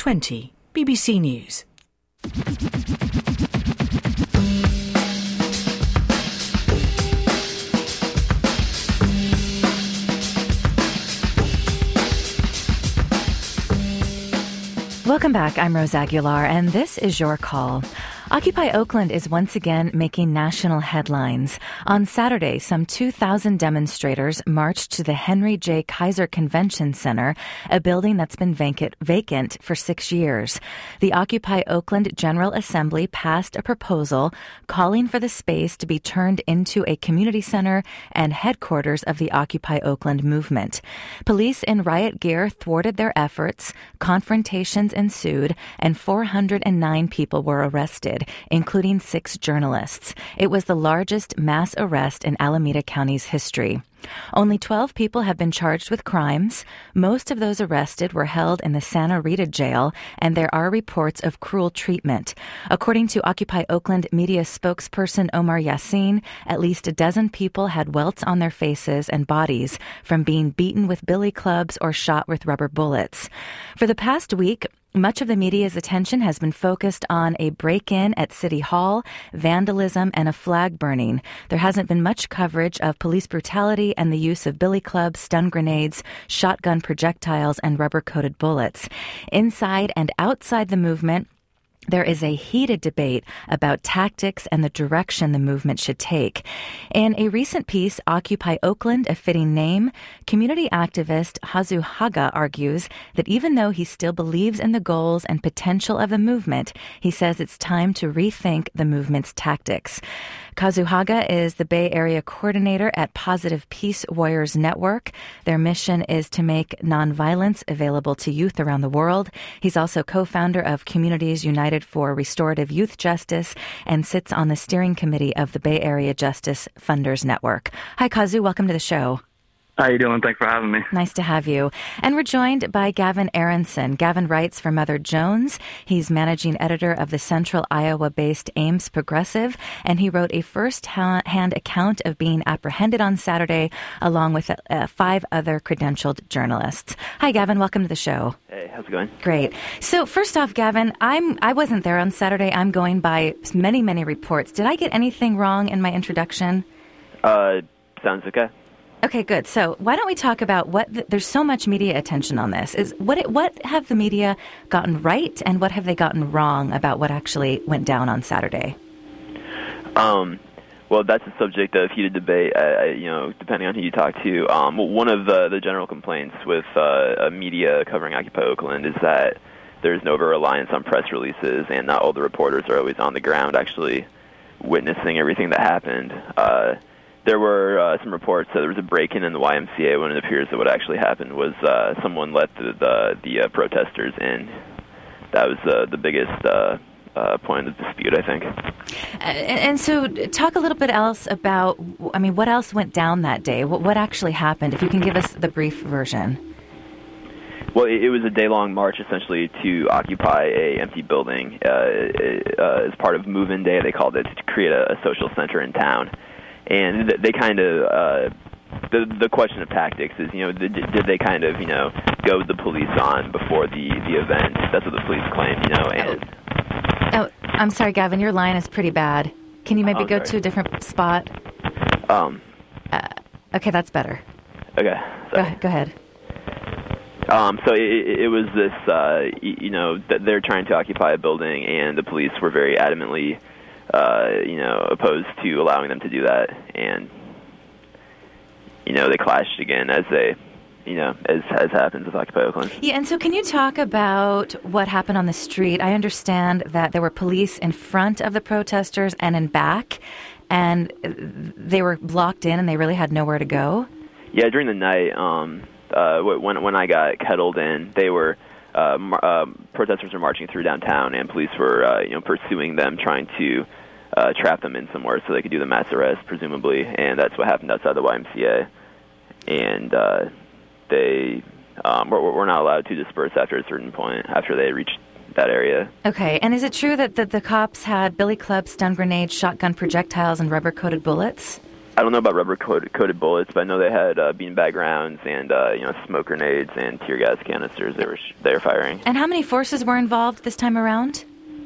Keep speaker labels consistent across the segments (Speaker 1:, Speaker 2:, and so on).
Speaker 1: 20, BBC News.
Speaker 2: Welcome back. I'm Rose Aguilar, and this is Your Call. Occupy Oakland is once again making national headlines. On Saturday, some 2,000 demonstrators marched to the Henry J. Kaiser Convention Center, a building that's been vacant for 6 years. The Occupy Oakland General Assembly passed a proposal calling for the space to be turned into a community center and headquarters of the Occupy Oakland movement. Police in riot gear thwarted their efforts, confrontations ensued, and 409 people were arrested, including 6 journalists. It was the largest mass arrest in Alameda County's history. Only 12 people have been charged with crimes. Most of those arrested were held in the Santa Rita jail, and there are reports of cruel treatment. According to Occupy Oakland media spokesperson Omar Yassin, at least a dozen people had welts on their faces and bodies from being beaten with billy clubs or shot with rubber bullets. For the past week, much of the media's attention has been focused on a break-in at City Hall, vandalism, and a flag burning. There hasn't been much coverage of police brutality and the use of billy clubs, stun grenades, shotgun projectiles, and rubber-coated bullets. Inside and outside the movement, there is a heated debate about tactics and the direction the movement should take. In a recent piece, Occupy Oakland, a fitting name, community activist Kazu Haga argues that even though he still believes in the goals and potential of the movement, he says it's time to rethink the movement's tactics. Kazu Haga is the Bay Area coordinator at Positive Peace Warriors Network. Their mission is to make nonviolence available to youth around the world. He's also co-founder of Communities United for Restorative Youth Justice and sits on the steering committee of the Bay Area Justice Funders Network. Hi, Kazu. Welcome to the show.
Speaker 3: How you doing? Thanks for having me.
Speaker 2: Nice to have you. And we're joined by Gavin Aronson. Gavin writes for Mother Jones. He's managing editor of the Central Iowa-based Ames Progressive, and he wrote a first-hand account of being apprehended on Saturday, along with 5 other credentialed journalists. Hi, Gavin. Welcome to the show.
Speaker 4: Hey, how's it going?
Speaker 2: Great. So first off, Gavin, I wasn't there on Saturday. I'm going by many, many reports. Did I get anything wrong in my introduction?
Speaker 4: Sounds okay.
Speaker 2: Okay, good. So why don't we talk about there's so much media attention on this. What have the media gotten right and what have they gotten wrong about what actually went down on Saturday?
Speaker 4: Well, that's a subject of heated debate, depending on who you talk to. One of the general complaints with media covering Occupy Oakland is that there's an over-reliance on press releases and not all the reporters are always on the ground actually witnessing everything that happened. There were some reports that there was a break-in the YMCA when it appears that what actually happened was someone let the protesters in. That was the biggest point of dispute, I think.
Speaker 2: And so talk a little bit else about, what else went down that day? What actually happened? If you can give us the brief version.
Speaker 4: Well, it was a day-long march, essentially, to occupy a empty building as part of Move-In Day, they called it, to create a social center in town. And they kind of, the question of tactics is, did they kind of, goad the police on before the event? That's what the police claim, And
Speaker 2: I'm sorry, Gavin, your line is pretty bad. Can you maybe go to a different spot? Okay, that's better.
Speaker 4: Okay.
Speaker 2: Go ahead.
Speaker 4: So it was this, that they're trying to occupy a building, and the police were very adamantly opposed to allowing them to do that, and they clashed again as happens with Occupy Oakland.
Speaker 2: Yeah, and so can you talk about what happened on the street? I understand that there were police in front of the protesters and in back, and they were blocked in, and they really had nowhere to go.
Speaker 4: Yeah, during the night, when I got kettled in, they were. Protesters were marching through downtown, and police were, pursuing them, trying to trap them in somewhere so they could do the mass arrest, presumably. And that's what happened outside the YMCA. And they were not allowed to disperse after a certain point, after they reached that area.
Speaker 2: Okay. And is it true that the cops had billy clubs, stun grenades, shotgun projectiles, and rubber-coated bullets?
Speaker 4: I don't know about rubber-coated bullets, but I know they had beanbag rounds and smoke grenades and tear gas canisters they were firing.
Speaker 2: And how many forces were involved this time around?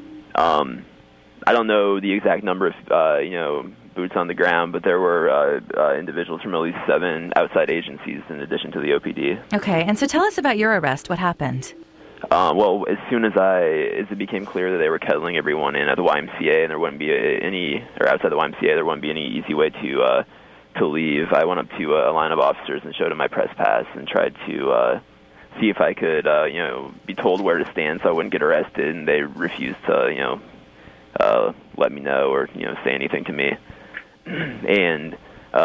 Speaker 4: I don't know the exact number of boots on the ground, but there were individuals from at least 7 outside agencies in addition to the OPD.
Speaker 2: Okay, and so tell us about your arrest. What happened?
Speaker 4: Well, as soon as it became clear that they were kettling everyone in at the YMCA, and there wouldn't be outside the YMCA, there wouldn't be any easy way to leave, I went up to a line of officers and showed them my press pass and tried to see if I could, be told where to stand so I wouldn't get arrested, and they refused to, let me know or, say anything to me. And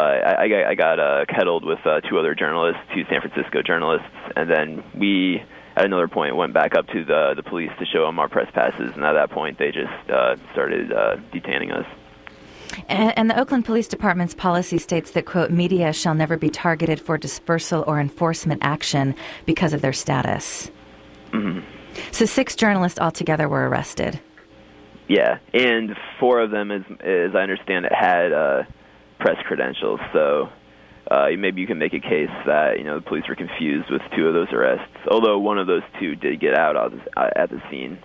Speaker 4: I got kettled with 2 other journalists, 2 San Francisco journalists, and then we, at another point, went back up to the police to show them our press passes, and at that point they just started detaining us.
Speaker 2: And the Oakland Police Department's policy states that, quote, media shall never be targeted for dispersal or enforcement action because of their status.
Speaker 4: Mm-hmm.
Speaker 2: So 6 journalists altogether were arrested.
Speaker 4: Yeah, and 4 of them, as I understand it, had press credentials, so maybe you can make a case that, the police were confused with 2 of those arrests, although one of those 2 did get out at the scene,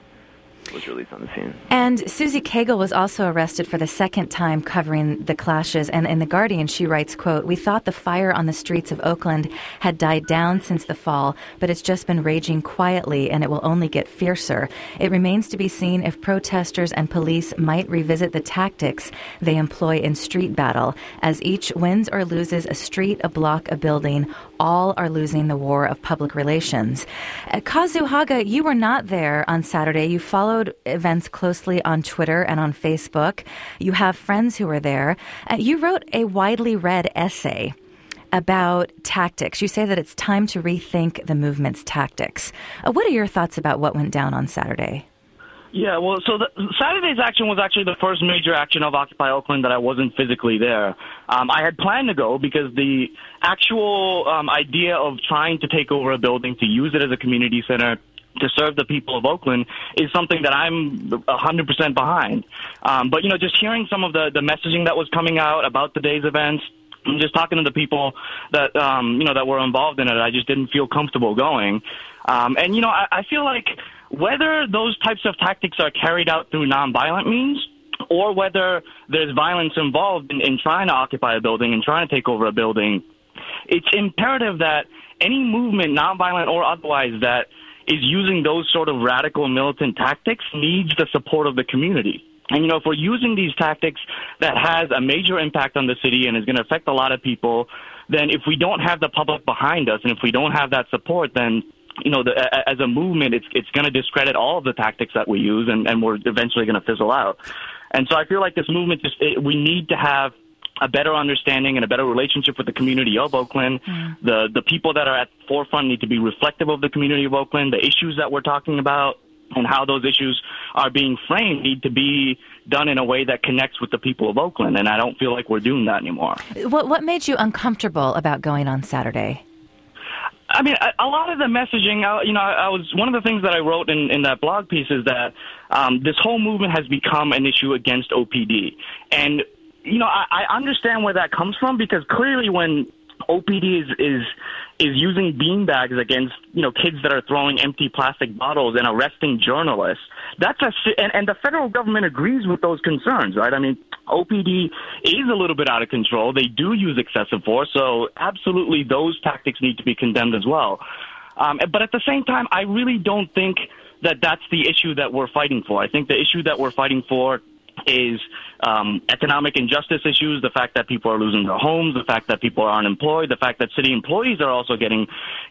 Speaker 4: was released on the scene.
Speaker 2: And Susie Cagle was also arrested for the second time covering the clashes. And in The Guardian, she writes, quote, we thought the fire on the streets of Oakland had died down since the fall, but it's just been raging quietly and it will only get fiercer. It remains to be seen if protesters and police might revisit the tactics they employ in street battle. As each wins or loses a street, a block, a building, all are losing the war of public relations. Kazu Haga, you were not there on Saturday. You followed events closely on Twitter and on Facebook. You have friends who were there. You wrote a widely read essay about tactics. You say that it's time to rethink the movement's tactics. What are your thoughts about what went down on Saturday?
Speaker 5: Yeah, well, so Saturday's action was actually the first major action of Occupy Oakland that I wasn't physically there. I had planned to go because the actual idea of trying to take over a building, to use it as a community center, to serve the people of Oakland is something that I'm 100% behind. But, just hearing some of the messaging that was coming out about the day's events, and just talking to the people that, that were involved in it, I just didn't feel comfortable going. I feel like whether those types of tactics are carried out through nonviolent means or whether there's violence involved in trying to occupy a building and trying to take over a building, it's imperative that any movement, nonviolent or otherwise, that is using those sort of radical militant tactics needs the support of the community. And, if we're using these tactics that has a major impact on the city and is going to affect a lot of people, then if we don't have the public behind us and if we don't have that support, then, as a movement, it's going to discredit all of the tactics that we use and we're eventually going to fizzle out. And so I feel like this movement, we need to have a better understanding and a better relationship with the community of Oakland. The people that are at the forefront need to be reflective of the community of Oakland. The issues that we're talking about and how those issues are being framed need to be done in a way that connects with the people of Oakland, and I don't feel like we're doing that anymore.
Speaker 2: What made you uncomfortable about going on Saturday?
Speaker 5: I mean, a lot of the messaging, I was one of the things that I wrote in that blog piece is that this whole movement has become an issue against OPD. And I understand where that comes from because clearly when OPD is using beanbags against, kids that are throwing empty plastic bottles and arresting journalists, and the federal government agrees with those concerns, right? I mean, OPD is a little bit out of control. They do use excessive force, so absolutely those tactics need to be condemned as well. But at the same time, I really don't think that that's the issue that we're fighting for. I think the issue that we're fighting for is economic injustice issues, the fact that people are losing their homes, the fact that people are unemployed, the fact that city employees are also getting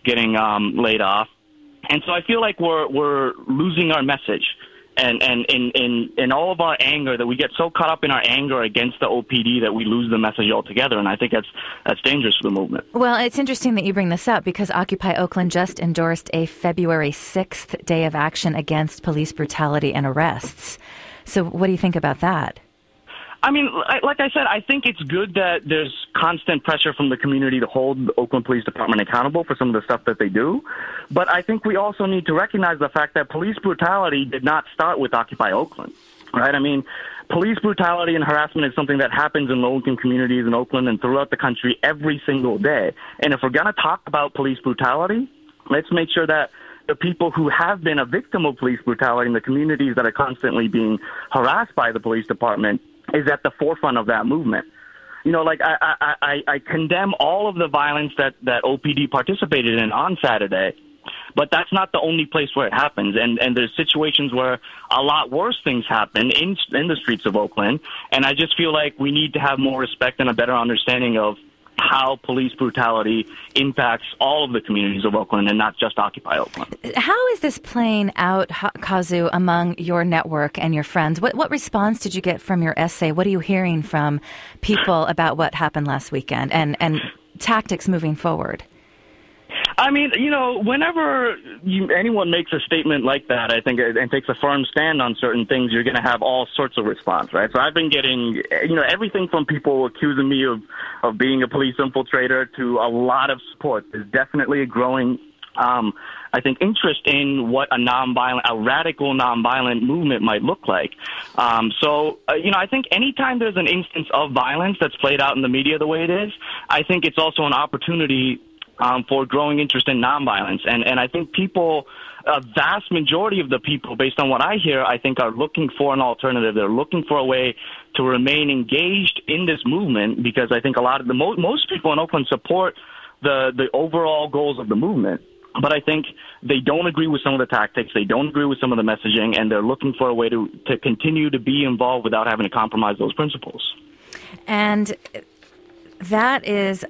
Speaker 5: laid off. And so I feel like we're losing our message. And in all of our anger, that we get so caught up in our anger against the OPD that we lose the message altogether. And I think that's dangerous for the movement.
Speaker 2: Well, it's interesting that you bring this up because Occupy Oakland just endorsed a February 6th day of action against police brutality and arrests. So what do you think about that?
Speaker 5: I mean, like I said, I think it's good that there's constant pressure from the community to hold the Oakland Police Department accountable for some of the stuff that they do. But I think we also need to recognize the fact that police brutality did not start with Occupy Oakland, right? I mean, police brutality and harassment is something that happens in low-income communities in Oakland and throughout the country every single day. And if we're going to talk about police brutality, let's make sure that the people who have been a victim of police brutality in the communities that are constantly being harassed by the police department is at the forefront of that movement. You know, like I condemn all of the violence that OPD participated in on Saturday, but that's not the only place where it happens. And there's situations where a lot worse things happen in the streets of Oakland. And I just feel like we need to have more respect and a better understanding of how police brutality impacts all of the communities of Oakland and not just Occupy Oakland.
Speaker 2: How is this playing out, Kazu, among your network and your friends? What response did you get from your essay? What are you hearing from people about what happened last weekend and tactics moving forward?
Speaker 5: I mean, you know, whenever anyone makes a statement like that, I think, and takes a firm stand on certain things, you're going to have all sorts of response, right? So I've been getting, you know, everything from people accusing me of being a police infiltrator to a lot of support. There's definitely a growing, I think, interest in what a radical nonviolent movement might look like. You know, I think anytime there's an instance of violence that's played out in the media the way it is, I think it's also an opportunity for growing interest in nonviolence. And I think people, a vast majority of the people, based on what I hear, I think are looking for an alternative. They're looking for a way to remain engaged in this movement because I think a lot of most people in Oakland support the overall goals of the movement. But I think they don't agree with some of the tactics, they don't agree with some of the messaging, and they're looking for a way to continue to be involved without having to compromise those principles.
Speaker 2: And that is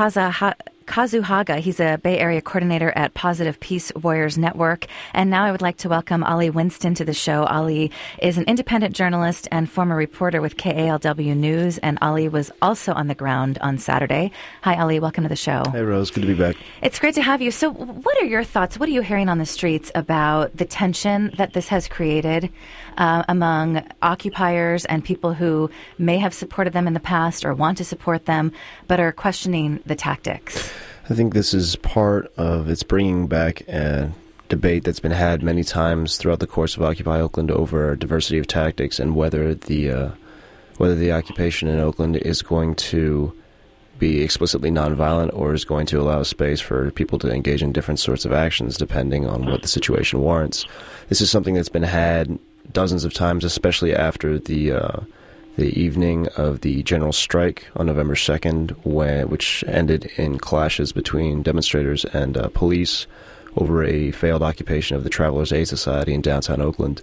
Speaker 2: Kazu Haga. He's a Bay Area coordinator at Positive Peace Warriors Network. And now I would like to welcome Ali Winston to the show. Ali is an independent journalist and former reporter with KALW News. And Ali was also on the ground on Saturday. Hi, Ali. Welcome to the show.
Speaker 6: Hey, Rose. Good to be back.
Speaker 2: It's great to have you. So what are your thoughts? What are you hearing on the streets about the tension that this has created among occupiers and people who may have supported them in the past or want to support them, but are questioning the tactics?
Speaker 6: I think this is part of it's bringing back a debate that's been had many times throughout the course of Occupy Oakland over diversity of tactics and whether the occupation in Oakland is going to be explicitly nonviolent or is going to allow space for people to engage in different sorts of actions depending on what the situation warrants. This is something that's been had dozens of times, especially after the evening of the general strike on November 2nd, which ended in clashes between demonstrators and police over a failed occupation of the Travelers Aid Society in downtown Oakland.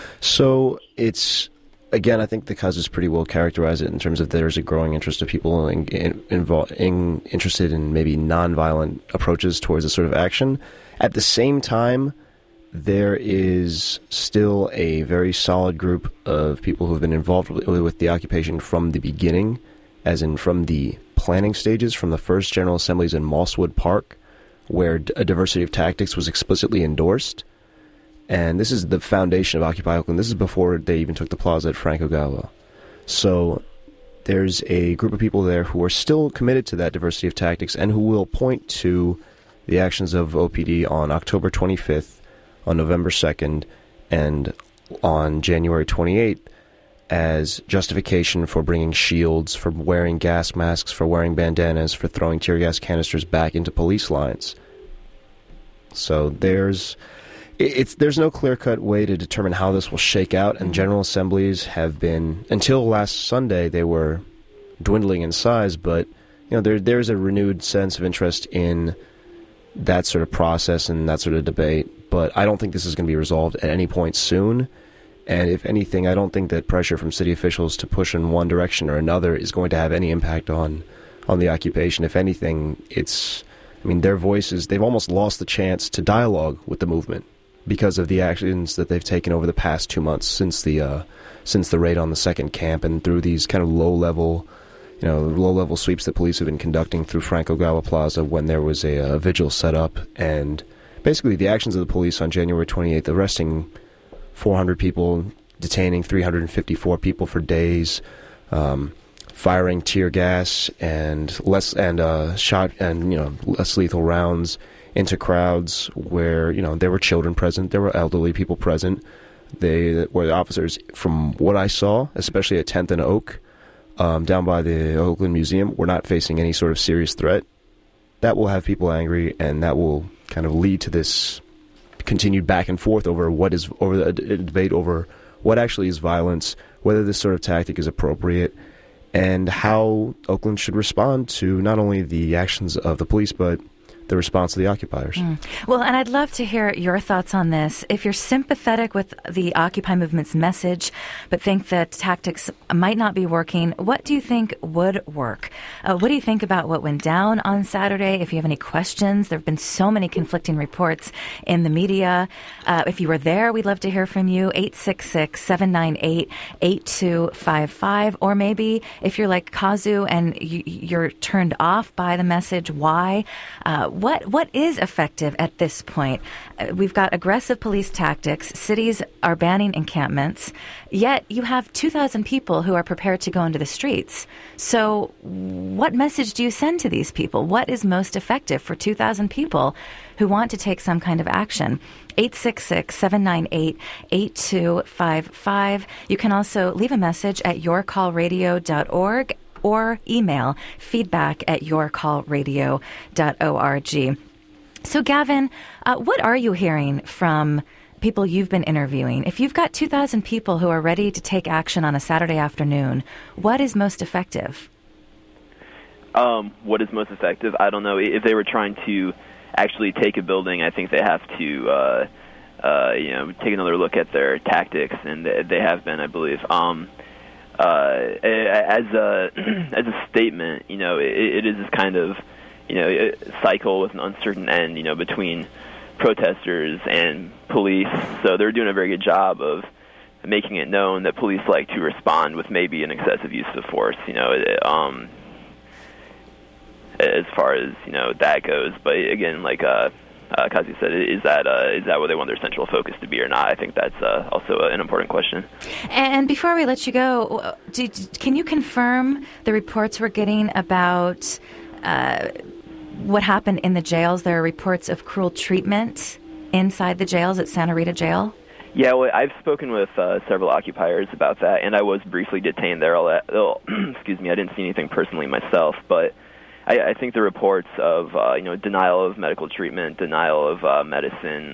Speaker 6: So it's, again, I think the causes pretty well characterize it in terms of there's a growing interest of people interested in maybe nonviolent approaches towards this sort of action. At the same time, there is still a very solid group of people who have been involved with the occupation from the beginning, as in from the planning stages, from the first General Assemblies in Mosswood Park, where a diversity of tactics was explicitly endorsed. And this is the foundation of Occupy Oakland. This is before they even took the plaza at Frank Ogawa. So there's a group of people there who are still committed to that diversity of tactics and who will point to the actions of OPD on October 25th, on November 2nd, and on January 28th as justification for bringing shields, for wearing gas masks, for wearing bandanas, for throwing tear gas canisters back into police lines. So there's no clear-cut way to determine how this will shake out, and General Assemblies have been, until last Sunday, they were dwindling in size, but you know there's a renewed sense of interest in that sort of process and that sort of debate. But I don't think this is going to be resolved at any point soon. And if anything, I don't think that pressure from city officials to push in one direction or another is going to have any impact on the occupation. If anything, their voices, they've almost lost the chance to dialogue with the movement because of the actions that they've taken over the past 2 months since the raid on the second camp and through these kind of low-level sweeps that police have been conducting through Frank Ogawa Plaza when there was a vigil set up. And basically the actions of the police on January 28th, arresting 400 people, detaining 354 people for days, firing tear gas and shot and less lethal rounds into crowds where there were children present, there were elderly people present. They were the officers, from what I saw, especially at 10th and Oak, down by the Oakland Museum, were not facing any sort of serious threat. That will have people angry, and that will kind of lead to this continued back and forth over the debate over what actually is violence, whether this sort of tactic is appropriate, and how Oakland should respond to not only the actions of the police, but the response of the occupiers.
Speaker 2: Well, and I'd love to hear your thoughts on this. If you're sympathetic with the Occupy movement's message, but think that tactics might not be working, what do you think would work? What do you think about what went down on Saturday? If you have any questions, there have been so many conflicting reports in the media. If you were there, we'd love to hear from you. 866-798-8255. Or maybe if you're like Kazu and you're turned off by the message, why? What is effective at this point? We've got aggressive police tactics. Cities are banning encampments. Yet you have 2,000 people who are prepared to go into the streets. So what message do you send to these people? What is most effective for 2,000 people who want to take some kind of action? 866-798-8255. You can also leave a message at yourcallradio.org. or email feedback@yourcallradio.org. So, Gavin, what are you hearing from people you've been interviewing? If you've got 2,000 people who are ready to take action on a Saturday afternoon, what is most effective?
Speaker 4: What is most effective? I don't know. If they were trying to actually take a building, I think they have to, take another look at their tactics, and they have been, I believe. As a statement, it is this kind of, cycle with an uncertain end, between protesters and police. So they're doing a very good job of making it known that police like to respond with maybe an excessive use of force, as far as, that goes. But again, like Kazi said, is that where they want their central focus to be or not? I think that's also an important question.
Speaker 2: And before we let you go, can you confirm the reports we're getting about what happened in the jails? There are reports of cruel treatment inside the jails at Santa Rita Jail?
Speaker 4: Yeah, well, I've spoken with several occupiers about that, and I was briefly detained there. Excuse me, I didn't see anything personally myself, but I think the reports of denial of medical treatment, denial of medicine,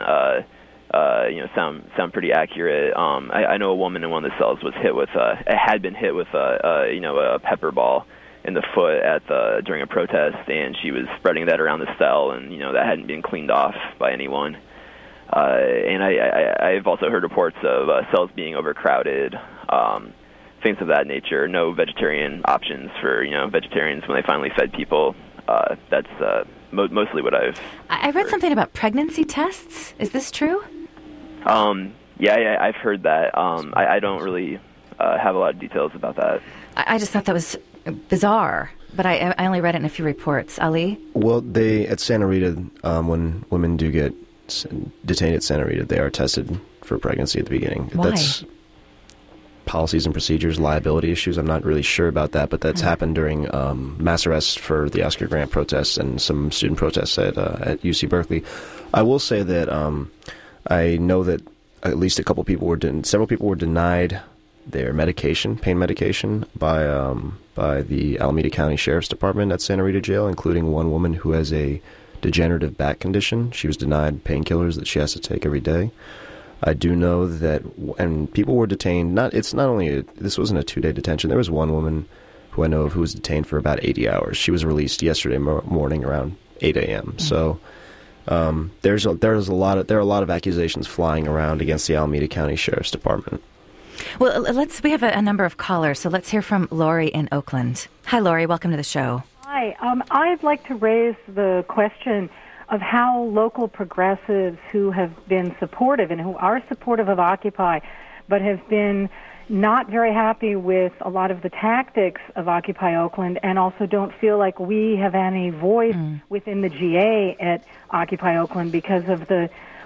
Speaker 4: sound pretty accurate. I know a woman in one of the cells had been hit with a pepper ball in the foot during a protest, and she was spreading that around the cell, and that hadn't been cleaned off by anyone. And I've also heard reports of cells being overcrowded. Things of that nature. No vegetarian options for vegetarians when they finally fed people. That's mostly what I've
Speaker 2: I read something about pregnancy tests. Is this true?
Speaker 4: Yeah, I've heard that. I don't really have a lot of details about that.
Speaker 2: I just thought that was bizarre, but I only read it in a few reports. Ali?
Speaker 6: Well, at Santa Rita, when women do get detained at Santa Rita, they are tested for pregnancy at the beginning.
Speaker 2: Why?
Speaker 6: That's policies and procedures, liability issues. I'm not really sure about that, but that's happened during mass arrests for the Oscar Grant protests and some student protests at UC Berkeley. I will say that I know that at least several people were denied their pain medication, by the Alameda County Sheriff's Department at Santa Rita Jail, including one woman who has a degenerative back condition. She was denied painkillers that she has to take every day. I do know that, and people were detained. This wasn't a 2-day detention. There was one woman who I know of who was detained for about 80 hours. She was released yesterday morning around 8 a.m. So there are a lot of accusations flying around against the Alameda County Sheriff's Department.
Speaker 2: Well, we have a number of callers, so let's hear from Lori in Oakland. Hi, Lori. Welcome to the show.
Speaker 7: Hi. I'd like to raise the question of how local progressives who have been supportive and who are supportive of Occupy, but have been not very happy with a lot of the tactics of Occupy Oakland, and also don't feel like we have any voice within the GA at Occupy Oakland because of the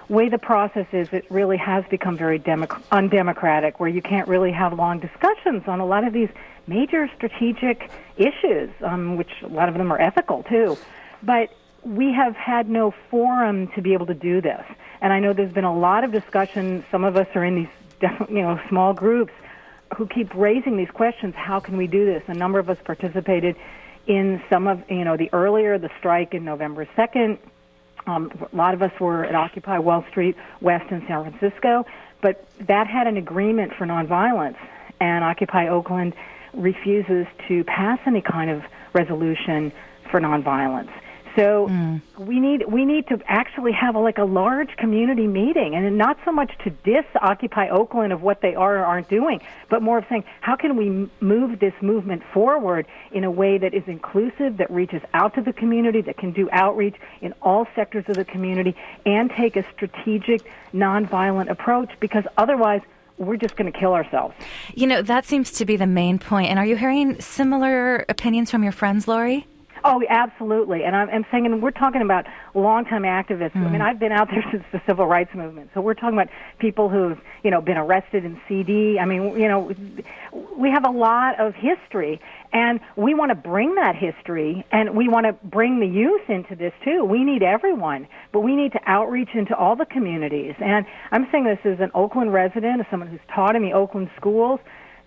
Speaker 7: way the process is, it really has become very undemocratic, where you can't really have long discussions on a lot of these major strategic issues, which a lot of them are ethical too. But we have had no forum to be able to do this. And I know there's been a lot of discussion. Some of us are in these small groups who keep raising these questions. How can we do this? A number of us participated in some of, the strike in November 2nd. A lot of us were at Occupy Wall Street West in San Francisco, but that had an agreement for nonviolence, and Occupy Oakland refuses to pass any kind of resolution for nonviolence. So we need to actually have a large community meeting, and not so much to diss Occupy Oakland of what they are or aren't doing, but more of saying, how can we move this movement forward in a way that is inclusive, that reaches out to the community, that can do outreach in all sectors of the community, and take a strategic, nonviolent approach, because otherwise we're just going to kill ourselves.
Speaker 2: That seems to be the main point. And are you hearing similar opinions from your friends, Lori?
Speaker 7: Oh, absolutely. And I'm saying, and we're talking about longtime activists. I mean, I've been out there since the civil rights movement. So we're talking about people who've, been arrested in CD. I mean, we have a lot of history, and we want to bring that history, and we want to bring the youth into this too. We need everyone, but we need to outreach into all the communities. And I'm saying this as an Oakland resident, as someone who's taught in the Oakland schools.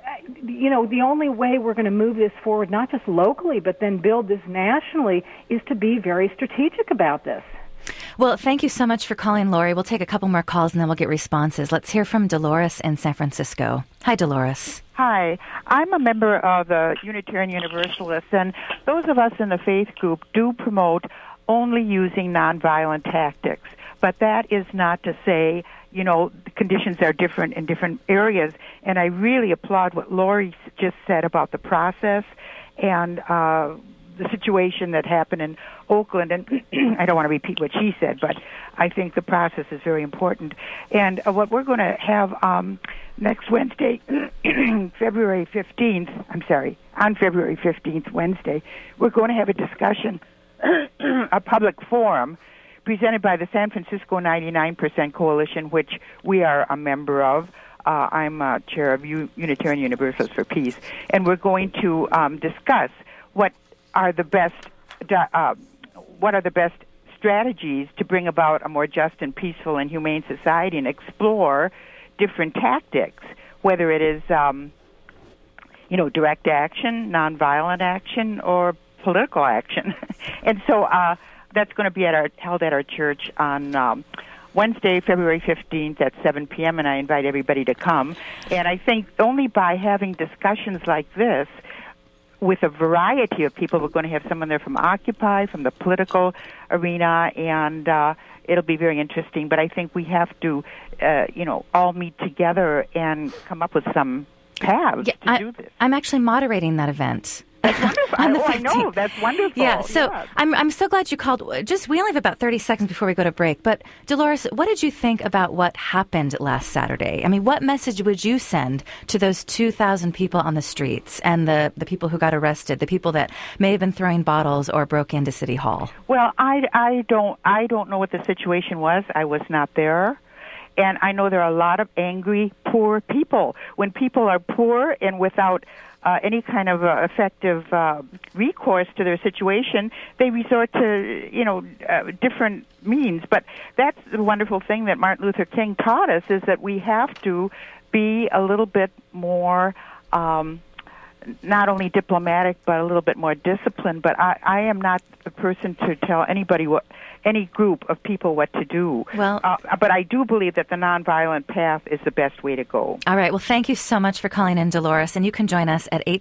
Speaker 7: The only way we're going to move this forward, not just locally, but then build this nationally, is to be very strategic about this.
Speaker 2: Well, thank you so much for calling, Lori. We'll take a couple more calls and then we'll get responses. Let's hear from Dolores in San Francisco. Hi, Dolores.
Speaker 8: Hi. I'm a member of the Unitarian Universalists, and those of us in the faith group do promote only using nonviolent tactics. But that is not to say, the conditions are different in different areas. And I really applaud what Lori just said about the process and the situation that happened in Oakland. And I don't want to repeat what she said, but I think the process is very important. And what we're going to have next Wednesday, February 15th, on February 15th, Wednesday, we're going to have a discussion, a public forum, presented by the San Francisco 99% Coalition, which we are a member of. I'm chair of Unitarian Universalists for Peace, and we're going to discuss what are the best strategies to bring about a more just and peaceful and humane society, and explore different tactics, whether it is direct action, nonviolent action, or political action. And so that's going to be held at our church on Wednesday, February 15th at 7 p.m., and I invite everybody to come. And I think only by having discussions like this with a variety of people, we're going to have someone there from Occupy, from the political arena, and it'll be very interesting. But I think we have to, all meet together and come up with some paths to do this.
Speaker 2: I'm actually moderating that event.
Speaker 8: That's wonderful. I know. That's wonderful.
Speaker 2: Yeah, so
Speaker 8: yes.
Speaker 2: I'm so glad you called. We only have about 30 seconds before we go to break. But, Dolores, what did you think about what happened last Saturday? I mean, what message would you send to those 2,000 people on the streets and the people who got arrested, the people that may have been throwing bottles or broke into City Hall?
Speaker 8: Well, I don't know what the situation was. I was not there. And I know there are a lot of angry, poor people. When people are poor and without any kind of effective recourse to their situation, they resort to, different means. But that's the wonderful thing that Martin Luther King taught us, is that we have to be a little bit more, not only diplomatic, but a little bit more disciplined. But I am not the person to tell anybody any group of people what to do.
Speaker 2: Well,
Speaker 8: but I do believe that the nonviolent path is the best way to go.
Speaker 2: All right. Well, thank you so much for calling in, Dolores. And you can join us at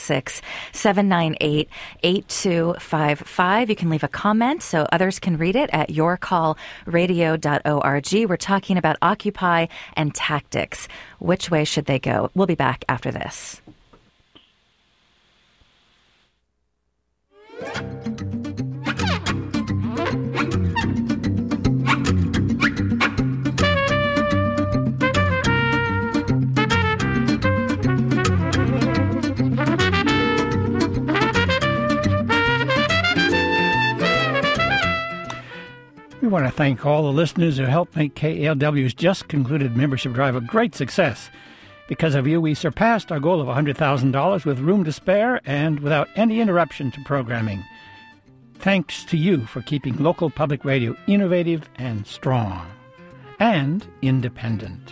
Speaker 2: 866-798-8255. You can leave a comment so others can read it at yourcallradio.org. We're talking about Occupy and tactics. Which way should they go? We'll be back after this.
Speaker 9: want to thank all the listeners who helped make KALW's just concluded membership drive a great success. Because of you, we surpassed our goal of $100,000 with room to spare and without any interruption to programming. Thanks to you for keeping local public radio innovative and strong and independent.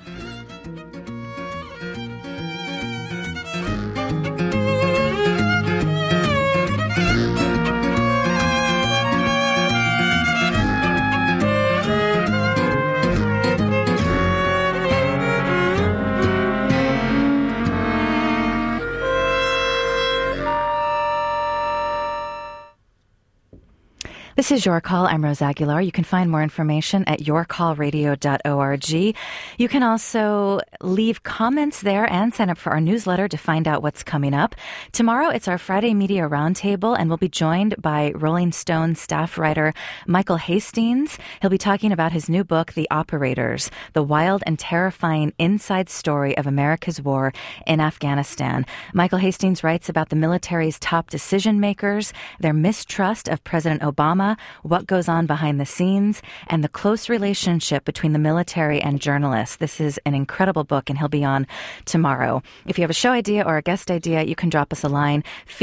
Speaker 2: This is Your Call. I'm Rose Aguilar. You can find more information at yourcallradio.org. You can also leave comments there and sign up for our newsletter to find out what's coming up. Tomorrow, it's our Friday Media Roundtable, and we'll be joined by Rolling Stone staff writer Michael Hastings. He'll be talking about his new book, The Operators, the wild and terrifying inside story of America's war in Afghanistan. Michael Hastings writes about the military's top decision makers, their mistrust of President Obama, what goes on behind the scenes, and the close relationship between the military and journalists. This is an incredible book, and he'll be on tomorrow. If you have a show idea or a guest idea, you can drop us a line,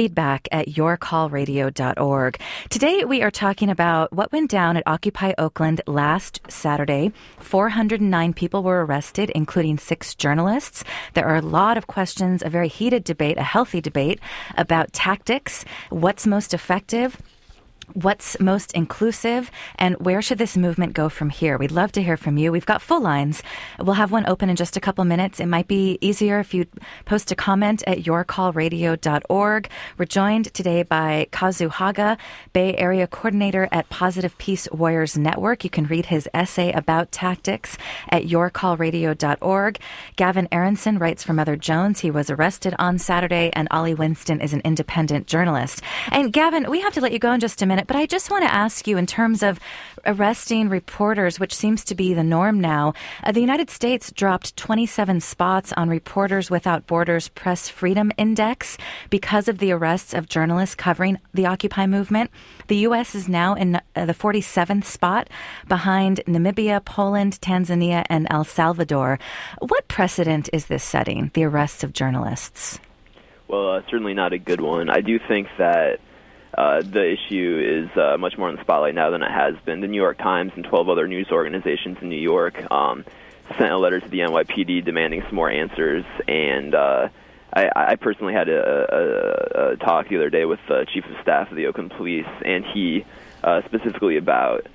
Speaker 2: feedback@yourcallradio.org. Today, we are talking about what went down at Occupy Oakland last Saturday. 409 people were arrested, including 6 journalists. There are a lot of questions, a very heated debate, a healthy debate about tactics, what's most effective, what's most inclusive, and where should this movement go from here? We'd love to hear from you. We've got full lines. We'll have one open in just a couple minutes. It might be easier if you post a comment at yourcallradio.org. We're joined today by Kazu Haga, Bay Area Coordinator at Positive Peace Warriors Network. You can read his essay about tactics at yourcallradio.org. Gavin Aronson writes for Mother Jones. He was arrested on Saturday, and Ollie Winston is an independent journalist. And Gavin, we have to let you go in just a minute, but I just want to ask you, in terms of arresting reporters, which seems to be the norm now, the United States dropped 27 spots on Reporters Without Borders Press Freedom Index because of the arrests of journalists covering the Occupy movement. The U.S. is now in the 47th spot, behind Namibia, Poland, Tanzania, and El Salvador. What precedent is this setting, the arrests of journalists?
Speaker 4: Well, certainly not a good one. I do think that the issue is much more in the spotlight now than it has been. The New York Times and 12 other news organizations in New York sent a letter to the NYPD demanding some more answers, and I personally had a talk the other day with the Chief of Staff of the Oakland Police, and he specifically about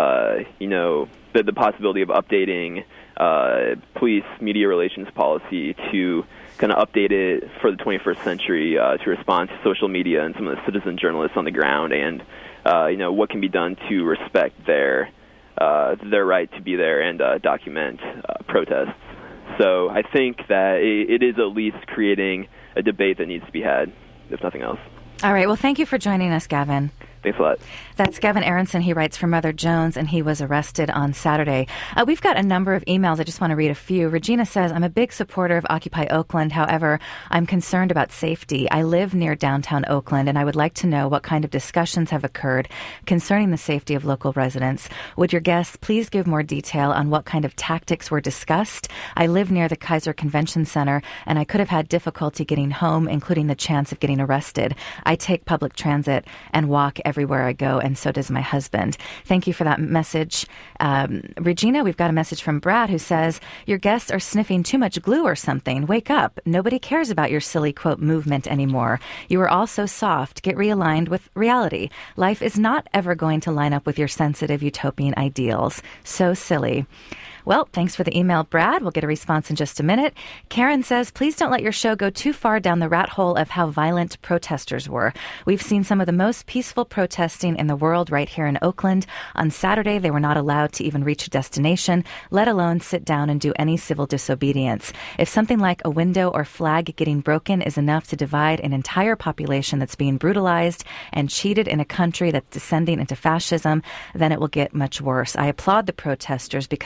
Speaker 4: the possibility of updating police media relations policy to kind of update it for the 21st century to respond to social media and some of the citizen journalists on the ground, and what can be done to respect their right to be there and document protests. So I think that it is at least creating a debate that needs to be had, if nothing else.
Speaker 2: All right. Well, thank you for joining us, Gavin.
Speaker 4: Thanks a lot.
Speaker 2: That's Gavin Aronson. He writes for Mother Jones, and he was arrested on Saturday. We've got a number of emails. I just want to read a few. Regina says, I'm a big supporter of Occupy Oakland. However, I'm concerned about safety. I live near downtown Oakland, and I would like to know what kind of discussions have occurred concerning the safety of local residents. Would your guests please give more detail on what kind of tactics were discussed? I live near the Kaiser Convention Center, and I could have had difficulty getting home, including the chance of getting arrested. I take public transit and walk everywhere I go, and so does my husband. Thank you for that message. Regina, we've got a message from Brad who says, your guests are sniffing too much glue or something. Wake up. Nobody cares about your silly, quote, movement anymore. You are all so soft. Get realigned with reality. Life is not ever going to line up with your sensitive utopian ideals. So silly. Well, thanks for the email, Brad. We'll get a response in just a minute. Karen says, please don't let your show go too far down the rat hole of how violent protesters were. We've seen some of the most peaceful protesting in the world right here in Oakland. On Saturday, they were not allowed to even reach a destination, let alone sit down and do any civil disobedience. If something like a window or flag getting broken is enough to divide an entire population that's being brutalized and cheated in a country that's descending into fascism, then it will get much worse. I applaud the protesters because they're experiencing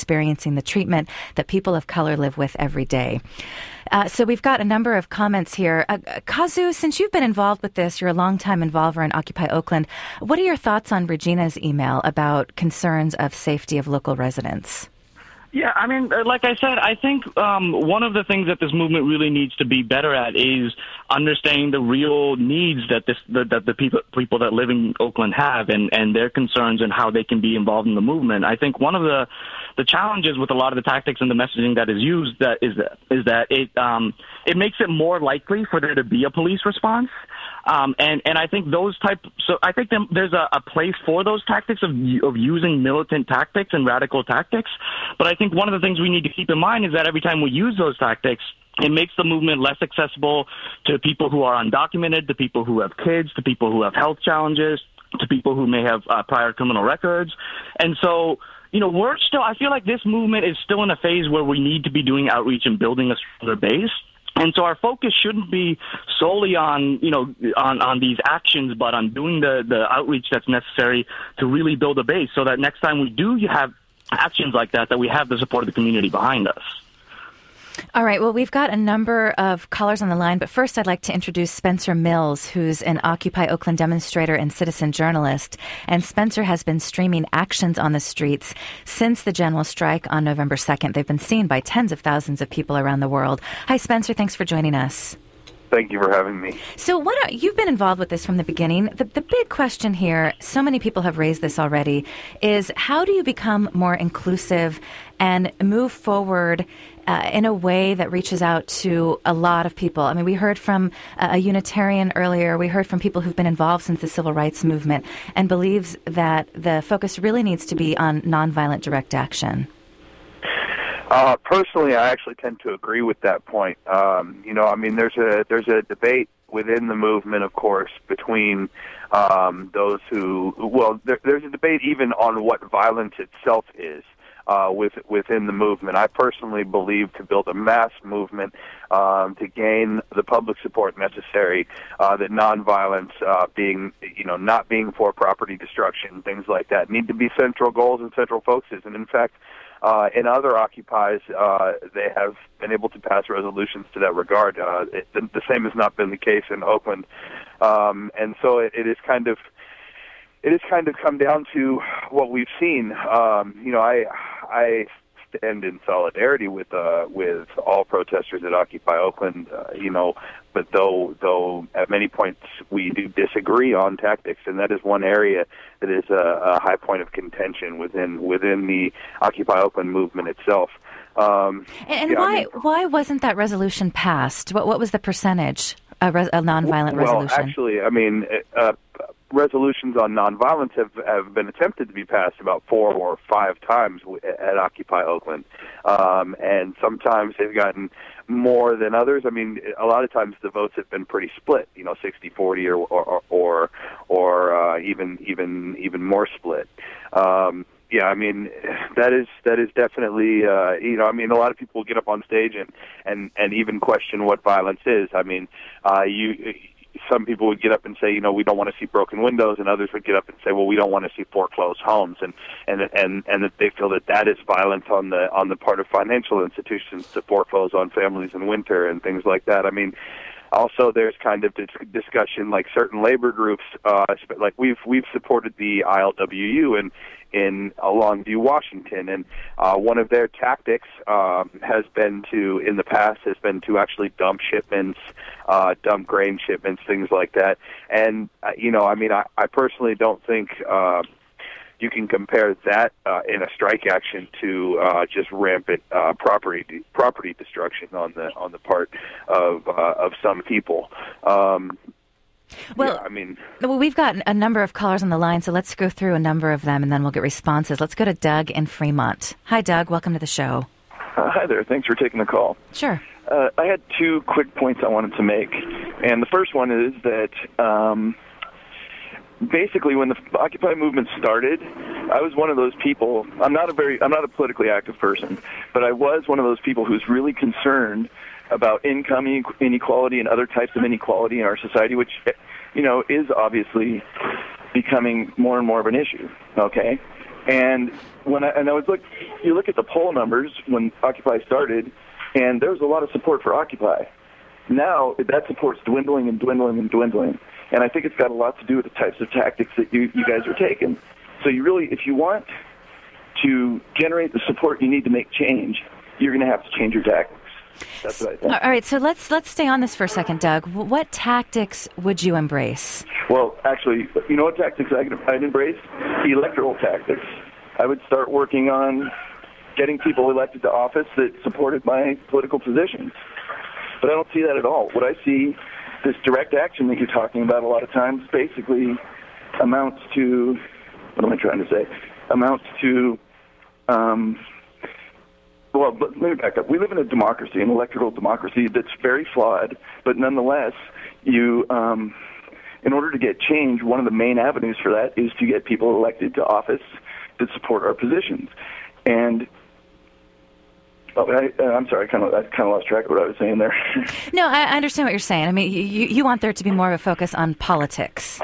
Speaker 2: experiencing the treatment that people of color live with every day. So we've got a number of comments here. Kazu, since you've been involved with this, you're a longtime involver in Occupy Oakland. What are your thoughts on Regina's email about concerns of safety of local residents?
Speaker 5: Yeah, I mean, like I said, I think one of the things that this movement really needs to be better at is understanding the real needs that the people that live in Oakland have and their concerns and how they can be involved in the movement. I think one of the challenges with a lot of the tactics and the messaging that is used is that it makes it more likely for there to be a police response. And I think I think there's a place for those tactics of using militant tactics and radical tactics. But I think one of the things we need to keep in mind is that every time we use those tactics, it makes the movement less accessible to people who are undocumented, to people who have kids, to people who have health challenges, to people who may have prior criminal records. And so, I feel like this movement is still in a phase where we need to be doing outreach and building a stronger base. And so our focus shouldn't be solely on these actions, but on doing the outreach that's necessary to really build a base so that next time we do have actions like that we have the support of the community behind us.
Speaker 2: All right. Well, we've got a number of callers on the line, but first I'd like to introduce Spencer Mills, who's an Occupy Oakland demonstrator and citizen journalist. And Spencer has been streaming actions on the streets since the general strike on November 2nd. They've been seen by tens of thousands of people around the world. Hi, Spencer. Thanks for joining us.
Speaker 10: Thank you for having me.
Speaker 2: So you've been involved with this from the beginning. The big question here, so many people have raised this already, is how do you become more inclusive and move forward in a way that reaches out to a lot of people? I mean, we heard from a Unitarian earlier. We heard from people who've been involved since the Civil Rights Movement and believes that the focus really needs to be on nonviolent direct action.
Speaker 10: Personally, I actually tend to agree with that point. There's a debate within the movement, of course, between those who, there's a debate even on what violence itself is within the movement. I personally believe to build a mass movement to gain the public support necessary, that nonviolence, not being for property destruction, things like that, need to be central goals and central focuses. And in fact, in other occupies, they have been able to pass resolutions to that regard. The same has not been the case in Oakland, and so it is kind of come down to what we've seen. I stand in solidarity with all protesters at Occupy Oakland. But though at many points we do disagree on tactics, and that is one area that is a high point of contention within the Occupy Oakland movement itself.
Speaker 2: Why wasn't that resolution passed? What was the percentage of a nonviolent resolution?
Speaker 10: Well, actually, resolutions on nonviolence have been attempted to be passed about 4 or 5 times at Occupy Oakland, and sometimes they've gotten more than others. I mean, a lot of times the votes have been pretty split, 60-40 or even more split. That is definitely, a lot of people get up on stage and even question what violence is. I mean, some people would get up and say, we don't want to see broken windows, and others would get up and say, well, we don't want to see foreclosed homes, and that they feel that is violence on the part of financial institutions to foreclose on families in winter and things like that. I mean, also there's kind of discussion like certain labor groups, like we've supported the ILWU in Longview, Washington, and one of their tactics has been to actually dump shipments, dump grain shipments, things like that. And I personally don't think you can compare that in a strike action to just rampant property destruction on the part of some people.
Speaker 2: Well, we've got a number of callers on the line, so let's go through a number of them, and then we'll get responses. Let's go to Doug in Fremont. Hi, Doug. Welcome to the show.
Speaker 11: Hi there. Thanks for taking the call.
Speaker 2: Sure.
Speaker 11: I had 2 quick points I wanted to make, and the first one is that basically when the Occupy movement started, I was one of those people. I'm not a politically active person, but I was one of those people who's really concerned about income inequality and other types of inequality in our society, which, is obviously becoming more and more of an issue, okay? And you look at the poll numbers when Occupy started, and there was a lot of support for Occupy. Now that support's dwindling and dwindling and dwindling, and I think it's got a lot to do with the types of tactics that you guys are taking. So you really, if you want to generate the support you need to make change, you're going to have to change your tactics. That's what I think.
Speaker 2: All right, so let's stay on this for a second, Doug. What tactics would you embrace?
Speaker 11: Well, actually, you know what tactics I'd embrace? Electoral tactics. I would start working on getting people elected to office that supported my political positions. But I don't see that at all. What I see, this direct action that you're talking about a lot of times, basically amounts to, what am I trying to say? Amounts to, well, but let me back up. We live in a democracy, an electoral democracy that's very flawed, but nonetheless, you, in order to get change, one of the main avenues for that is to get people elected to office that support our positions. And I'm sorry, I kind of lost track of what I was saying there.
Speaker 2: No, I understand what you're saying. I mean, you want there to be more of a focus on politics.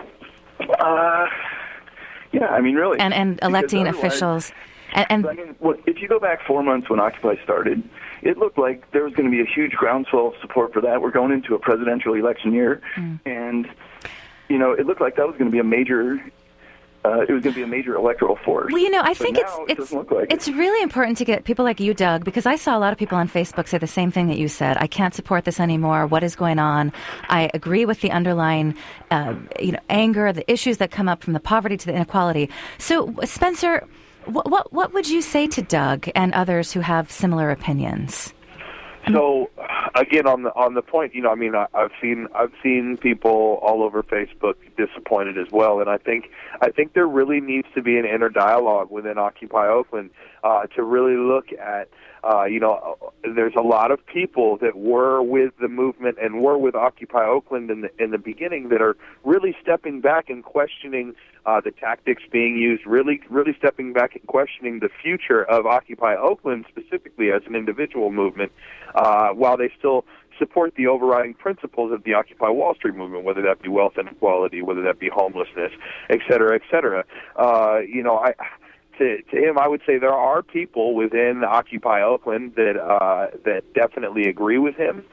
Speaker 11: Yeah, I mean, really.
Speaker 2: And electing officials. And
Speaker 11: I mean, if you go back 4 months when Occupy started, it looked like there was going to be a huge groundswell of support for that. We're going into a presidential election year, and you know, it looked like that was going to be a major. It was going to be a major electoral force.
Speaker 2: Well, you know, I
Speaker 11: but
Speaker 2: think
Speaker 11: it's
Speaker 2: really important to get people like you, Doug, because I saw a lot of people on Facebook say the same thing that you said. I can't support this anymore. What is going on? I agree with the underlying, anger, the issues that come up from the poverty to the inequality. So, Spencer, what would you say to Doug and others who have similar opinions?
Speaker 10: So, again, on the point, you know, I mean, I've seen people all over Facebook disappointed as well, and I think there really needs to be an inner dialogue within Occupy Oakland to really look at, there's a lot of people that were with the movement and were with Occupy Oakland in the beginning that are really stepping back and questioning the tactics being used, really stepping back and questioning the future of Occupy Oakland specifically as an individual movement, while they still support the overriding principles of the Occupy Wall Street movement, whether that be wealth inequality, whether that be homelessness, et cetera, et cetera. To him, I would say there are people within Occupy Oakland that definitely agree with him.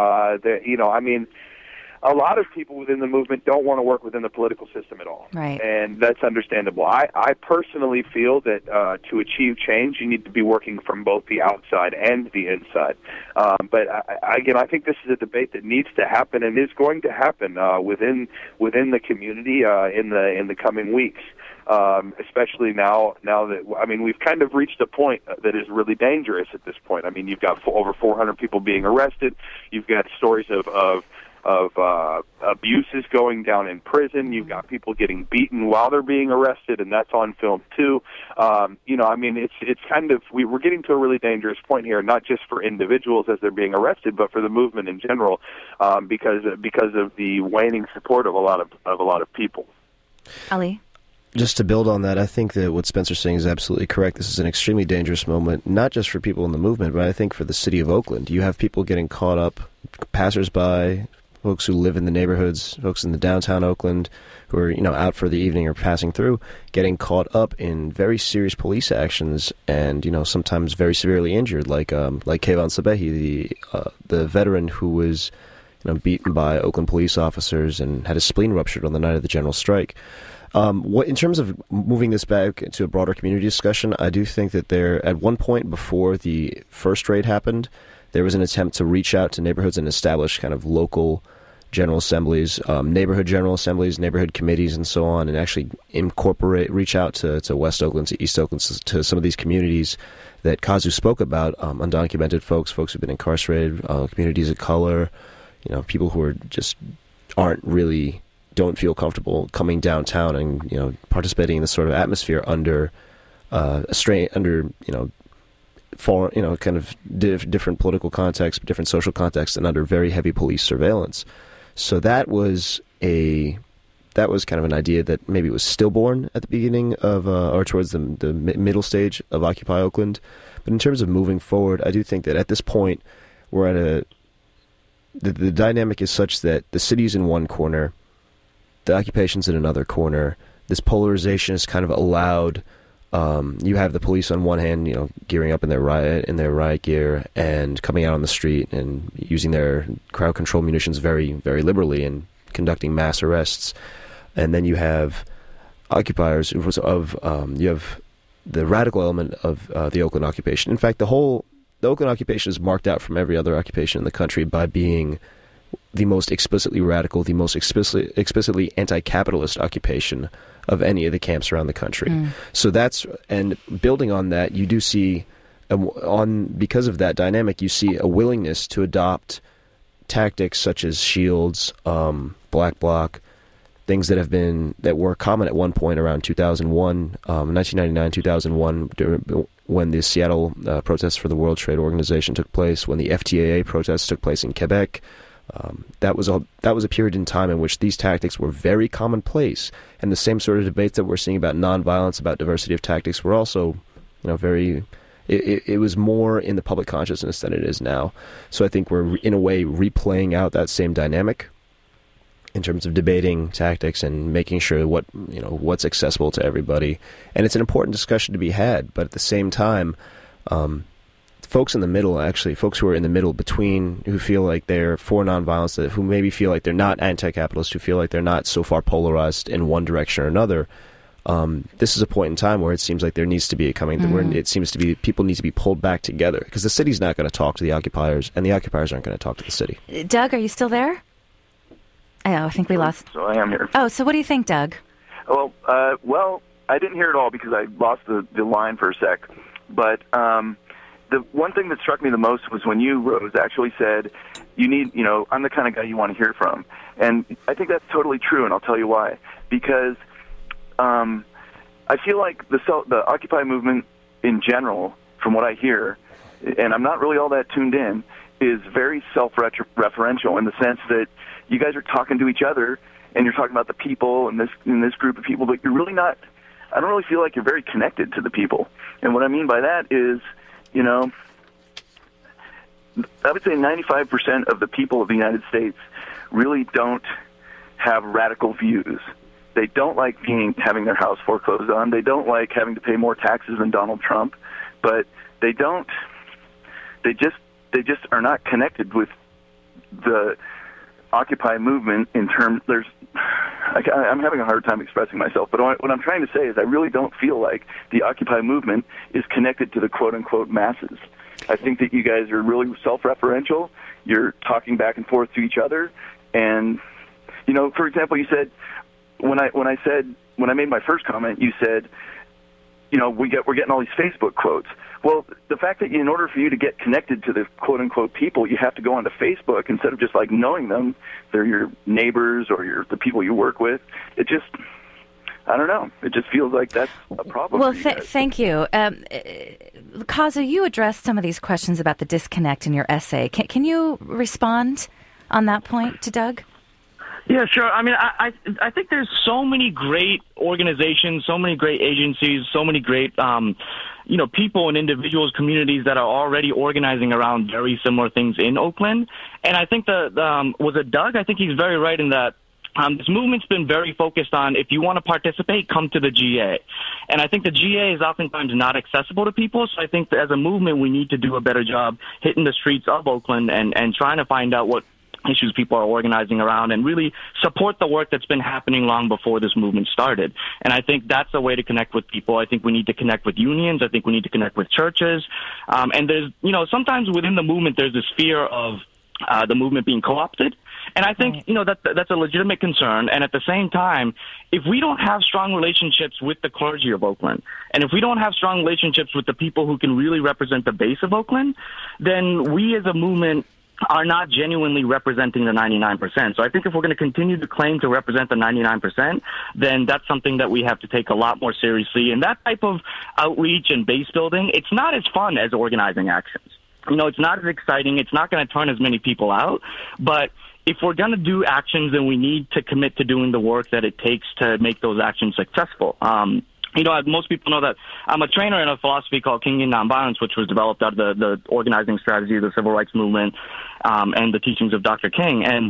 Speaker 10: A lot of people within the movement don't want to work within the political system at all.
Speaker 2: Right.
Speaker 10: And that's understandable. I personally feel that to achieve change, you need to be working from both the outside and the inside. But I think this is a debate that needs to happen and is going to happen within the community in the coming weeks. Especially now that, I mean, we've kind of reached a point that is really dangerous at this point. I mean, you've got over 400 people being arrested. You've got stories of abuses going down in prison. You've got people getting beaten while they're being arrested, and that's on film too. It's kind of, we're getting to a really dangerous point here, not just for individuals as they're being arrested, but for the movement in general, because of the waning support of a lot of people.
Speaker 2: Ali?
Speaker 6: Just to build on that, I think that what Spencer's saying is absolutely correct. This is an extremely dangerous moment, not just for people in the movement, but I think for the city of Oakland. You have people getting caught up, passersby, folks who live in the neighborhoods, folks in the downtown Oakland who are, out for the evening or passing through, getting caught up in very serious police actions and, sometimes very severely injured, like Kayvon Sabehi, the veteran who was, beaten by Oakland police officers and had his spleen ruptured on the night of the general strike. In terms of moving this back into a broader community discussion, I do think that at one point before the first raid happened, there was an attempt to reach out to neighborhoods and establish kind of local general assemblies, neighborhood general assemblies, neighborhood committees, and so on, and actually reach out to West Oakland, to East Oakland, to some of these communities that Kazu spoke about, undocumented folks who've been incarcerated, communities of color, people who are just don't feel comfortable coming downtown and participating in this sort of atmosphere under kind of different political context, different social context, and under very heavy police surveillance. So that was kind of an idea that maybe was stillborn at the beginning of or towards the middle stage of Occupy Oakland. But in terms of moving forward, I do think that at this point we're at the dynamic is such that the city's in one corner, the occupation's in another corner. This polarization has kind of allowed You have the police on one hand, gearing up in their riot gear and coming out on the street and using their crowd control munitions very, very liberally and conducting mass arrests. And then you have occupiers you have the radical element of the Oakland occupation. In fact, the Oakland occupation is marked out from every other occupation in the country by being the most explicitly radical, the most explicitly anti-capitalist occupation of any of the camps around the country. So and building on that, you do see, because of that dynamic, you see a willingness to adopt tactics such as shields, black bloc, things that were common at one point around 2001, 1999, 2001, when the Seattle protests for the World Trade Organization took place, when the FTAA protests took place in Quebec. That was a period in time in which these tactics were very commonplace, and the same sort of debates that we're seeing about nonviolence, about diversity of tactics, were also, very. It was more in the public consciousness than it is now. So I think we're in a way replaying out that same dynamic in terms of debating tactics and making sure what's accessible to everybody. And it's an important discussion to be had, but at the same time, folks in the middle, folks who are in the middle between, who feel like they're for nonviolence, who maybe feel like they're not anti-capitalist, who feel like they're not so far polarized in one direction or another, this is a point in time where it seems like there needs to be where it seems to be people need to be pulled back together, because the city's not going to talk to the occupiers, and the occupiers aren't going to talk to the city.
Speaker 2: Doug, are you still there? I think we lost.
Speaker 11: So I am here.
Speaker 2: Oh, so what do you think, Doug?
Speaker 11: Well, I didn't hear it all because I lost the line for a sec. But the one thing that struck me the most was when you, Rose, actually said, you need, I'm the kind of guy you want to hear from. And I think that's totally true, and I'll tell you why. Because I feel like the Occupy movement in general, from what I hear, and I'm not really all that tuned in, is very self-referential in the sense that you guys are talking to each other, and you're talking about the people in this group of people, but you're really not. I don't really feel like you're very connected to the people. And what I mean by that is, I would say 95% of the people of the United States really don't have radical views. They don't like having their house foreclosed on. They don't like having to pay more taxes than Donald Trump, but they just are not connected with the Occupy movement in terms. I'm having a hard time expressing myself, but what I'm trying to say is I really don't feel like the Occupy movement is connected to the quote-unquote masses. I think that you guys are really self-referential. You're talking back and forth to each other, and for example, you said when I made my first comment, you said, we're getting all these Facebook quotes. Well, the fact that in order for you to get connected to the quote-unquote people, you have to go onto Facebook instead of just like knowing them. They're your neighbors or the people you work with. It just, I don't know. It just feels like that's a problem.
Speaker 2: Well, thank you. Kazu, you addressed some of these questions about the disconnect in your essay. Can you respond on that point to Doug?
Speaker 5: Yeah, sure. I mean, I think there's so many great organizations, so many great agencies, so many great, people and individuals, communities that are already organizing around very similar things in Oakland. And I think was it Doug? I think he's very right in that this movement's been very focused on, if you want to participate, come to the GA. And I think the GA is oftentimes not accessible to people. So I think that as a movement, we need to do a better job hitting the streets of Oakland and trying to find out what issues people are organizing around and really support the work that's been happening long before this movement started. And I think that's a way to connect with people. I think we need to connect with unions. I think we need to connect with churches. And there's, sometimes within the movement, there's this fear of the movement being co-opted. And I think, that's a legitimate concern. And at the same time, if we don't have strong relationships with the clergy of Oakland, and if we don't have strong relationships with the people who can really represent the base of Oakland, then we as a movement are not genuinely representing the 99%. So I think if we're going to continue to claim to represent the 99%, then that's something that we have to take a lot more seriously. And that type of outreach and base building, it's not as fun as organizing actions. It's not as exciting. It's not going to turn as many people out. But if we're going to do actions, then we need to commit to doing the work that it takes to make those actions successful. Most people know that I'm a trainer in a philosophy called Kingian Nonviolence, which was developed out of the organizing strategy of the civil rights movement and the teachings of Dr. King. And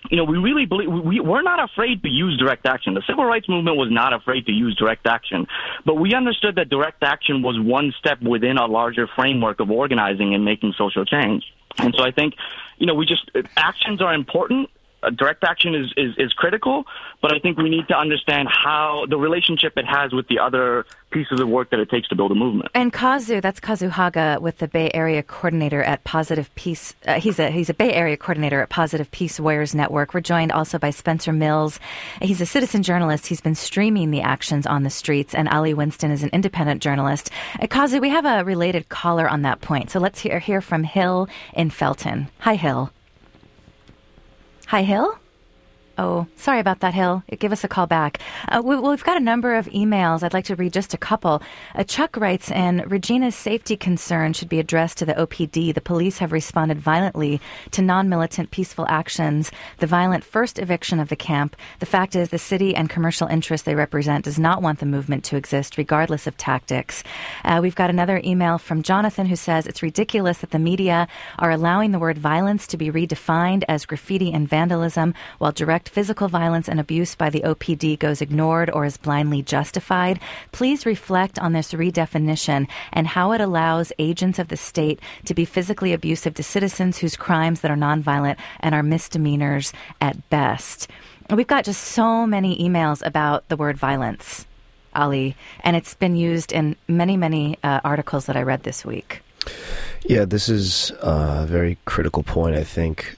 Speaker 5: we really believe we're not afraid to use direct action. The civil rights movement was not afraid to use direct action, but we understood that direct action was one step within a larger framework of organizing and making social change. And so I think, actions are important. Direct action is critical, but I think we need to understand how the relationship it has with the other pieces of work that it takes to build a movement.
Speaker 2: And that's Kazu Haga with the Bay Area coordinator at Positive Peace. He's a Bay Area coordinator at Positive Peace Warriors Network. We're joined also by Spencer Mills. He's a citizen journalist. He's been streaming the actions on the streets, and Ali Winston is an independent journalist. Kazu, we have a related caller on that point, so let's hear from Hill in Felton. Hi, Hill. Hi, Hill? Oh, sorry about that, Hill. Give us a call back. We've got a number of emails. I'd like to read just a couple. Chuck writes, and Regina's safety concern should be addressed to the OPD. The police have responded violently to non-militant peaceful actions. The violent first eviction of the camp. The fact is the city and commercial interests they represent does not want the movement to exist, regardless of tactics. We've got another email from Jonathan who says, it's ridiculous that the media are allowing the word violence to be redefined as graffiti and vandalism, while direct physical violence and abuse by the OPD goes ignored or is blindly justified. Please reflect on this redefinition and how it allows agents of the state to be physically abusive to citizens whose crimes that are nonviolent and are misdemeanors at best. We've got just so many emails about the word violence, Ali, and it's been used in many, many articles that I read this week.
Speaker 6: Yeah, this is a very critical point, I think.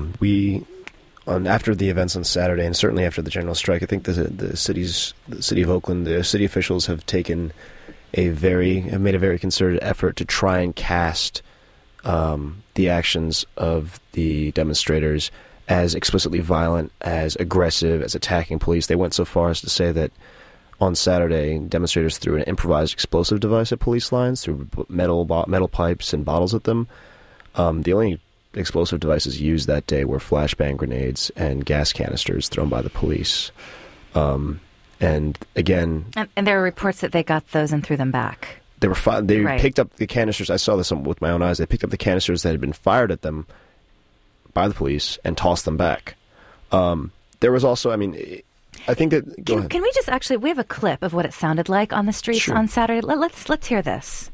Speaker 6: After the events on Saturday, and certainly after the general strike, I think the city of Oakland, the city officials have made a very concerted effort to try and cast the actions of the demonstrators as explicitly violent, as aggressive, as attacking police. They went so far as to say that on Saturday, demonstrators threw an improvised explosive device at police lines, threw metal pipes and bottles at them. The only explosive devices used that day were flashbang grenades and gas canisters thrown by the police. And again...
Speaker 2: And there are reports that they got those and threw them back.
Speaker 6: They picked up the canisters. I saw this with my own eyes. They picked up the canisters that had been fired at them by the police and tossed them back. There was also, I think that... Go ahead.
Speaker 2: Can we just actually... We have a clip of what it sounded like on the streets on Saturday. Let's hear this.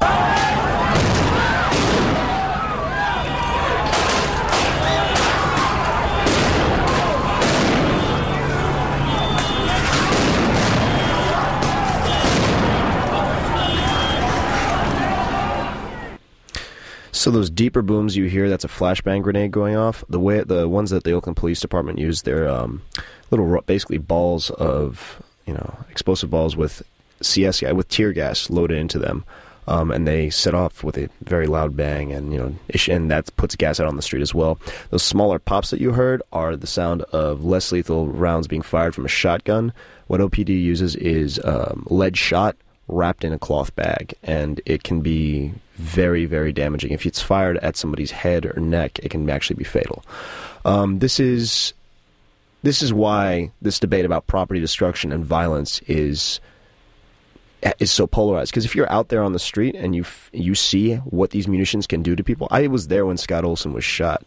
Speaker 6: So those deeper booms you hear, that's a flashbang grenade going off. The ones that the Oakland Police Department used, they're little, basically balls of, explosive balls with with tear gas loaded into them, and they set off with a very loud bang, and and that puts gas out on the street as well. Those smaller pops that you heard are the sound of less lethal rounds being fired from a shotgun. What OPD uses is lead shot wrapped in a cloth bag, and it can be very, very damaging. If it's fired at somebody's head or neck, it can actually be fatal. This is why this debate about property destruction and violence is so polarized. Because if you're out there on the street and you see what these munitions can do to people, I was there when Scott Olson was shot.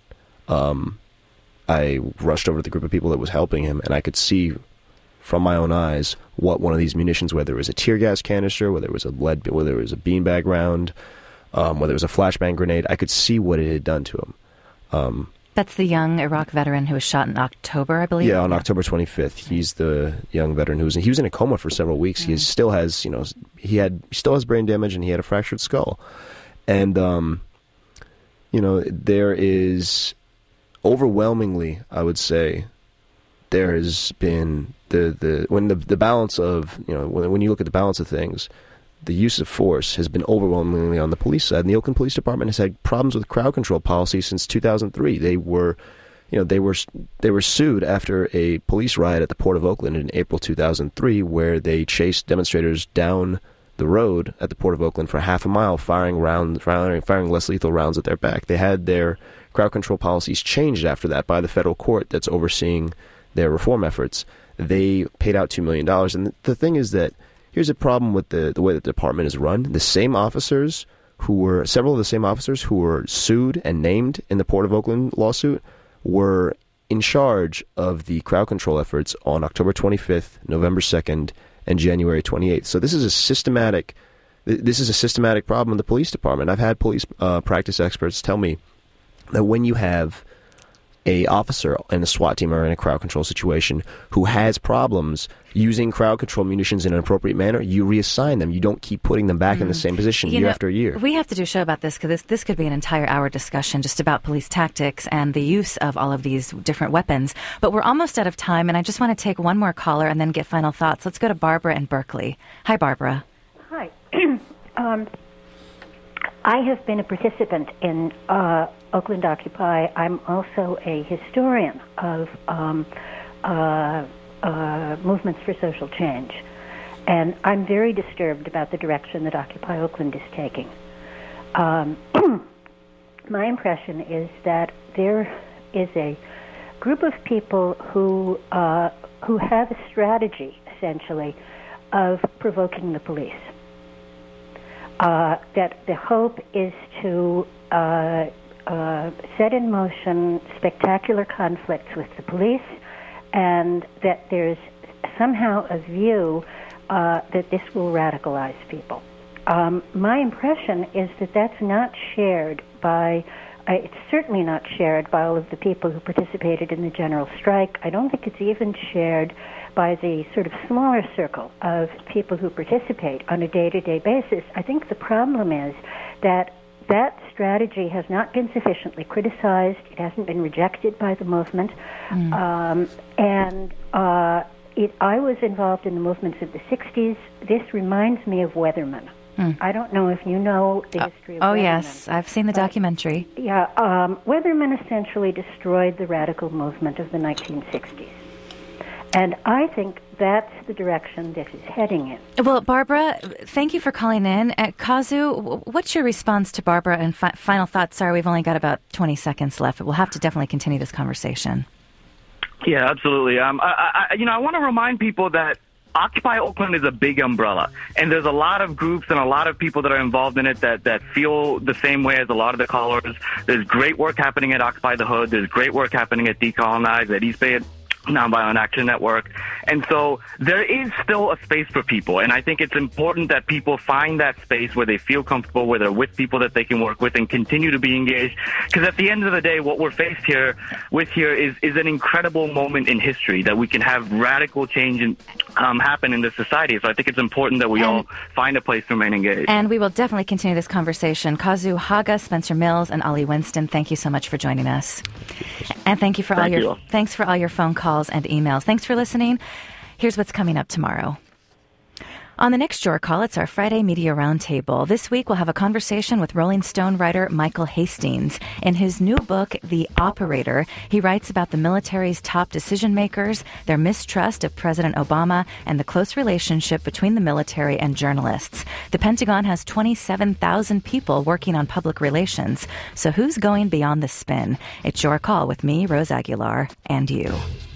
Speaker 6: I rushed over to the group of people that was helping him, and I could see from my own eyes what one of these munitions, whether it was a tear gas canister, whether it was a beanbag round, whether it was a flashbang grenade, I could see what it had done to him.
Speaker 2: That's the young Iraq veteran who was shot in October, I believe.
Speaker 6: Yeah, on October 25th. He's the young veteran he was in a coma for several weeks. He still has, he still has brain damage, and he had a fractured skull. And there is overwhelmingly, I would say, there has been the balance of, when you look at the balance of things, the use of force has been overwhelmingly on the police side. And the Oakland Police Department has had problems with crowd control policy since 2003. They were sued after a police riot at the Port of Oakland in April 2003, where they chased demonstrators down the road at the Port of Oakland for half a mile, firing less lethal rounds at their back. They had their crowd control policies changed after that by the federal court that's overseeing their reform efforts. They paid out $2 million. And the thing is that here's a problem with the way the department is run. Several of the same officers who were sued and named in the Port of Oakland lawsuit were in charge of the crowd control efforts on October 25th, November 2nd, and January 28th. So this is a systematic problem in the police department. I've had police practice experts tell me that when you have a officer in a SWAT team or in a crowd control situation who has problems using crowd control munitions in an appropriate manner, you reassign them. You don't keep putting them back in the same position year after year.
Speaker 2: We have to do a show about this because this could be an entire hour discussion just about police tactics and the use of all of these different weapons. But we're almost out of time, and I just want to take one more caller and then get final thoughts. Let's go to Barbara in Berkeley. Hi, Barbara.
Speaker 12: Hi. I have been a participant in Oakland Occupy. I'm also a historian of movements for social change. And I'm very disturbed about the direction that Occupy Oakland is taking. My impression is that there is a group of people who have a strategy, essentially, of provoking the police. That the hope is to set in motion spectacular conflicts with the police, and that there's somehow a view that this will radicalize people. My impression is that that's not shared by, it's certainly not shared by all of the people who participated in the general strike. I don't think it's even shared by the sort of smaller circle of people who participate on a day-to-day basis. I think the problem is that that strategy has not been sufficiently criticized. It hasn't been rejected by the movement. I was involved in the movements of the 60s. This reminds me of Weatherman. I don't know if you know the history of Weatherman. Oh,
Speaker 2: yes. I've seen the documentary.
Speaker 12: Yeah. Weatherman essentially destroyed the radical movement of the 1960s. And I think that's the direction this is heading in.
Speaker 2: Well, Barbara, thank you for calling in. Kazu, what's your response to Barbara? And final thoughts. Sorry, we've only got about 20 seconds left, but we'll have to definitely continue this conversation.
Speaker 5: Yeah, absolutely. I want to remind people that Occupy Oakland is a big umbrella, and there's a lot of groups and a lot of people that are involved in it that feel the same way as a lot of the callers. There's great work happening at Occupy the Hood. There's great work happening at Decolonize, at East Bay Nonviolent Action Network. And so there is still a space for people, and I think it's important that people find that space where they feel comfortable, where they're with people that they can work with and continue to be engaged. Because at the end of the day, what we're faced with here is an incredible moment in history that we can have radical change happen in this society. So I think it's important that we all find a place to remain engaged.
Speaker 2: And we will definitely continue this conversation. Kazu Haga, Spencer Mills, and Ollie Winston, thank you so much for joining us. And thanks for all your phone calls and emails. Thanks for listening. Here's what's coming up tomorrow. On the next Your Call, it's our Friday Media Roundtable. This week, we'll have a conversation with Rolling Stone writer Michael Hastings. In his new book, The Operator, he writes about the military's top decision makers, their mistrust of President Obama, and the close relationship between the military and journalists. The Pentagon has 27,000 people working on public relations. So who's going beyond the spin? It's Your Call with me, Rose Aguilar, and you.